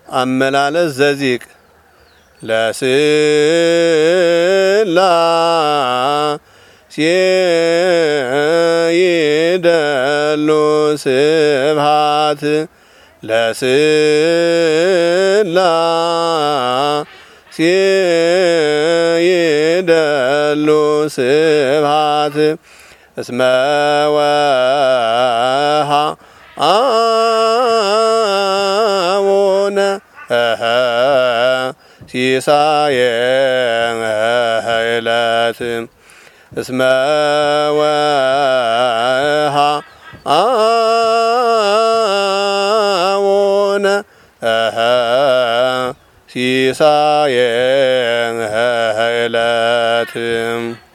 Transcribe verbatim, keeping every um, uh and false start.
አመላለስ ዘዚቅ ለስላሴ ይደሉ ስብሐት ለስላሴ ይደሉ ስብሐት እስመ ወሀቡነ ሲሳየ ዕለት እስመ ወሀቡነ ሲሳየ ዕለት